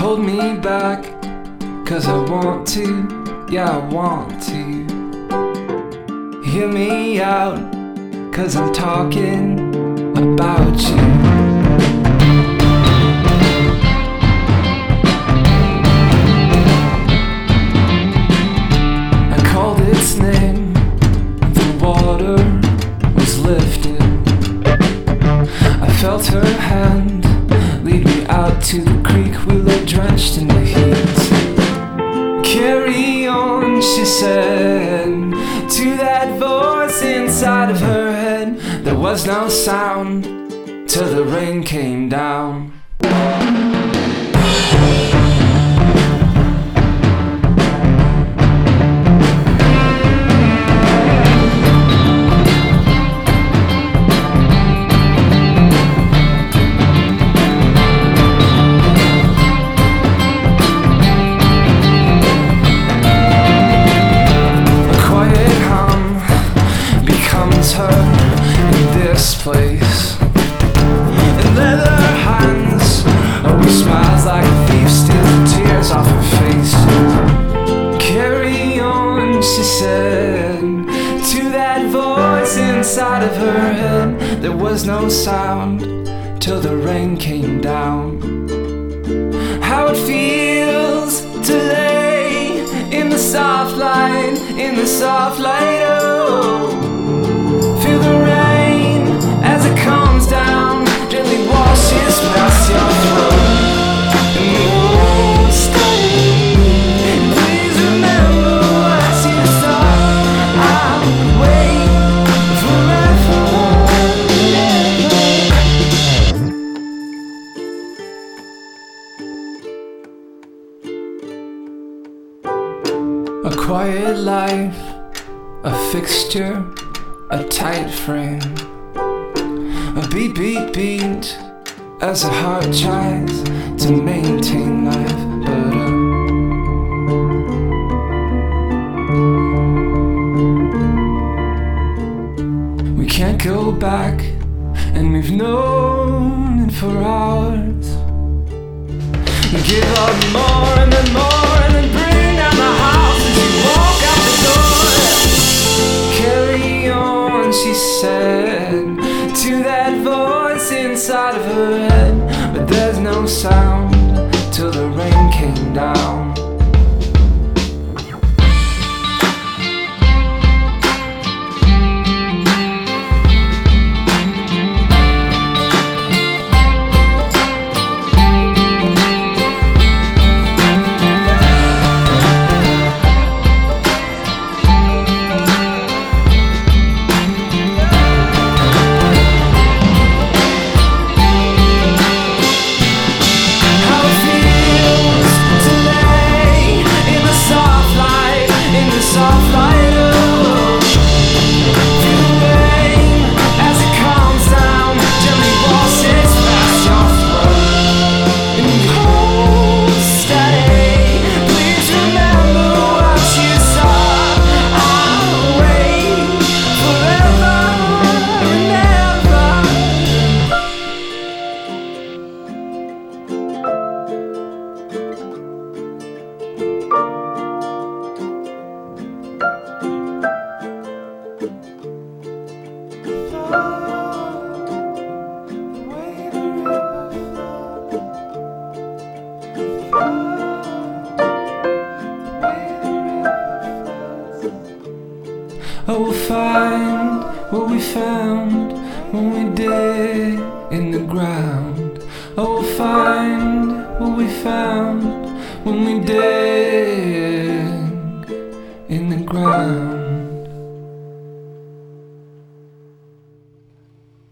hold me back, 'cause I want to, yeah I want to. Hear me out, 'cause I'm talking about you. I called its name, the water was lifted. I felt her hand lead me out to the creek. We lay drenched in the heat. Carry on, she said, to that voice inside of her head. There was no sound till the rain came down. Place. In leather hands, we smiles like a thief, steals the tears off her face. Carry on, she said, to that voice inside of her head. There was no sound till the rain came down. How it feels to lay in the soft light, in the soft light, oh. Feel the rain as it comes down, gently washes past your throat. And we won't stay. Please remember what you saw. I would wait forever. A quiet life, a fixture, a tight frame. A beat, beat, beat, as a heart tries to maintain life. But we can't go back, and we've known it for hours. Give up more and then more, and then bring down the house as you walk out the door. Carry on, she said, to that voice inside of her head. But there's no sound till the rain came down. Oh, we'll find what we found when we dig in the ground. Oh, we'll find what we found when we dig in the ground.